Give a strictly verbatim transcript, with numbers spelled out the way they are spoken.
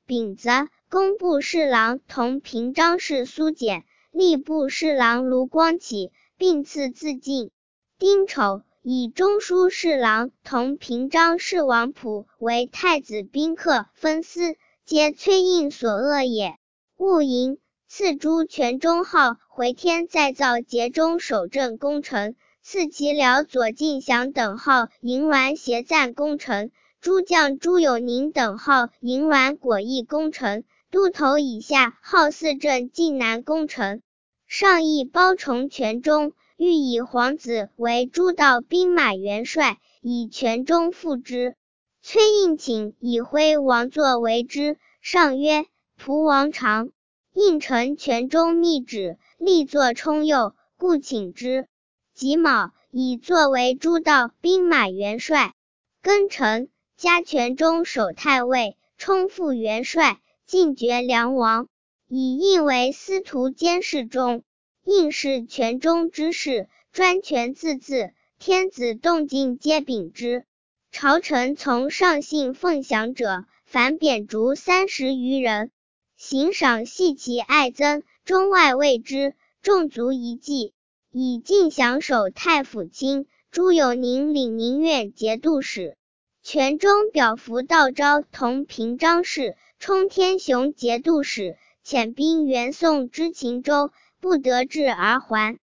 丙子，工部侍郎同平章事苏简，吏部侍郎卢光启并赐自尽。丁丑，以中书侍郎同平章事王溥为太子宾客分司，皆崔胤所恶也。戊寅，赐朱全忠号回天再造节中守正功臣，赐其僚左敬祥等号银銮协赞功臣，诸将朱友宁等号银銮果毅功臣，都头以下号四镇晋南功臣。上议包崇全忠，欲以皇子为诸道兵马元帅，以全忠复之。崔胤请以徽王座为之，上曰：仆王常。应承全忠密旨，立作充右，故请之。己卯，以作为诸道兵马元帅。庚辰，加全忠守太尉，充副元帅，进爵梁王。以应为司徒监视中。应是全忠之事，专权自治，天子动静皆秉之。朝臣从上信奉降者，凡贬逐三十余人。行赏系其爱憎，中外畏之，众卒一计。以敬降守太府卿，朱友宁领宁院节度使。全忠表服道昭同平章事，充天雄节度使，遣兵援宋之秦州，不得志而还。